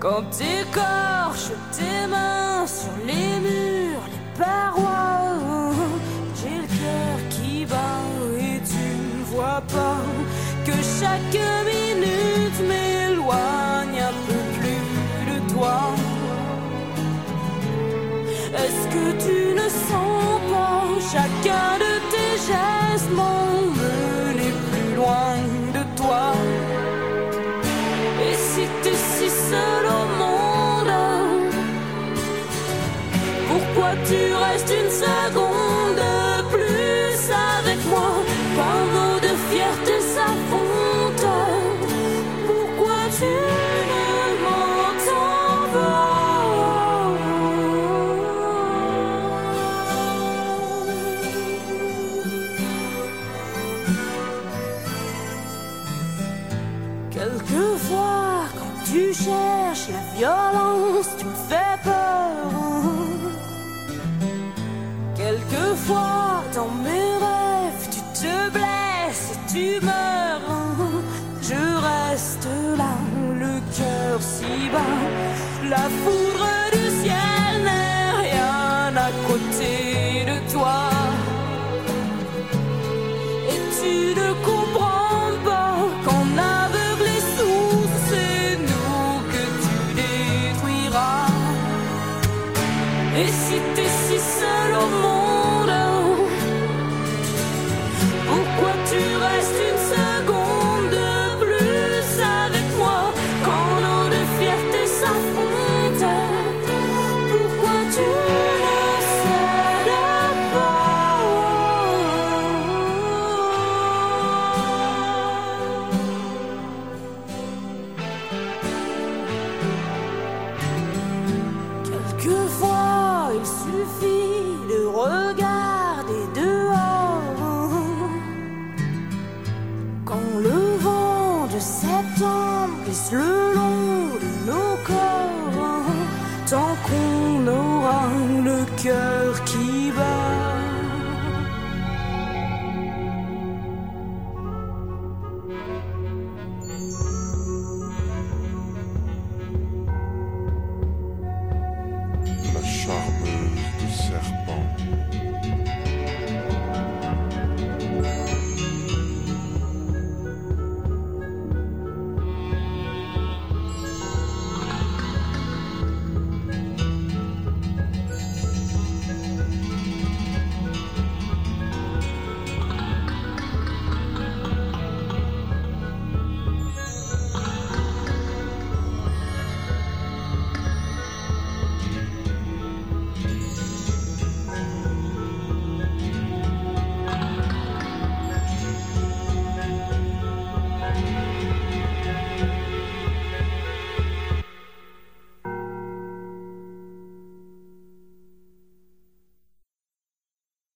Quand t'écorches tes mains sur les murs, les parois, j'ai le cœur qui bat et tu ne vois pas que chaque minute m'éloigne un peu plus de toi. Est-ce que tu ne sens pas chacun de tes gestes m'emmener plus loin de toi? Et si t'es si seul au monde, pourquoi tu restes une seconde de plus avec moi? Quand nos deux fiertés s'affrontent, pourquoi tu ne m'entends pas? Quelquefois, quand tu cherches la violence, tu me fais peur. Quelquefois, dans mes rêves, tu te blesses et tu meurs. Je reste là, le cœur si bas. La foudre du ciel n'est rien à côté de toi. Et tu ne comprends pas qu'en aveuglé sous, c'est nous que tu détruiras. Et si t'es si seul au monde, pourquoi tu restes une seconde de plus avec moi? Quand nos deux fiertés s'affrontent, pourquoi tu ne cèdes pas? Quelquefois, il suffit